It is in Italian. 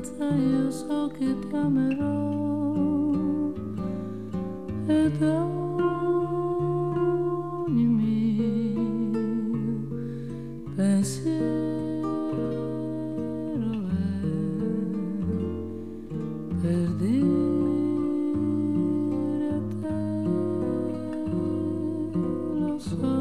senza io so che ti amerò ed ogni mio pensiero è per dire a te lo so.